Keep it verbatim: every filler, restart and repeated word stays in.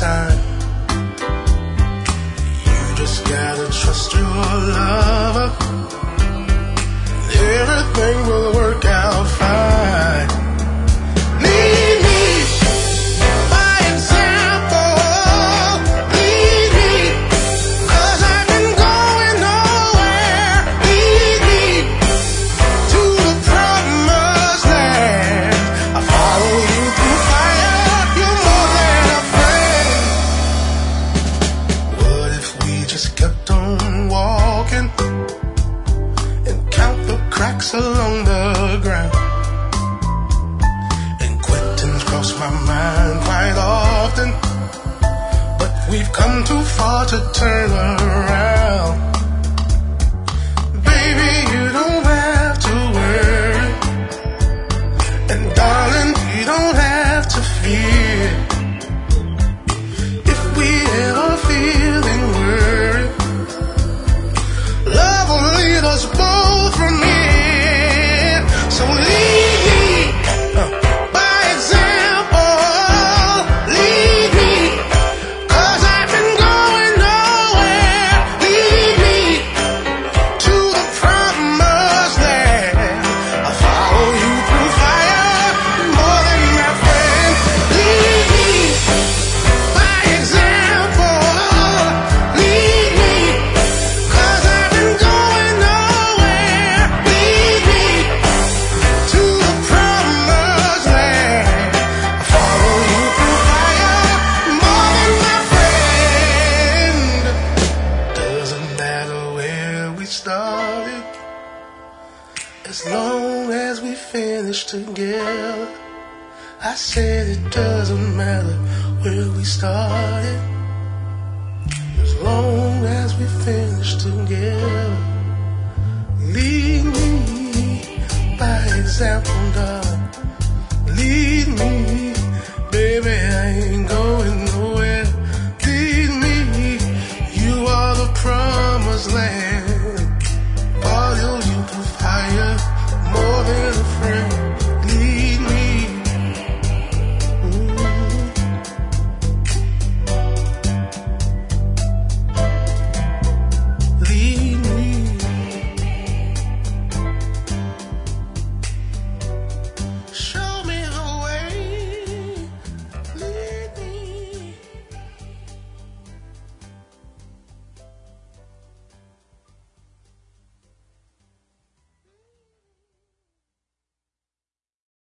time. You just gotta trust your lover. Everything will work out fine. Lead me by example. Lead me, 'cause I've been going nowhere. Lead me to the promised land. I follow you through fire. You're more than a friend. What if we just kept on walking and count the cracks along the ground? And Quentin's crossed my mind quite often, but we've come too far to turn around. Baby, you don't have to worry, and darling, you don't have to fear. If we ever feeling worried, love will lead us both from here. So lead me uh, by example. Lead me, 'cause I've been going nowhere. Lead me to the promised land. I follow you through fire, more than my friend. Lead me by example. Lead me, 'cause I've been going nowhere. Lead me to the promised land. I follow you through fire, more than my friend. Doesn't matter where we started, as long as we finish together. I said it doesn't matter where we started, as long as we finish together. Lead me by example, darling. Lead me, baby, I ain't going nowhere.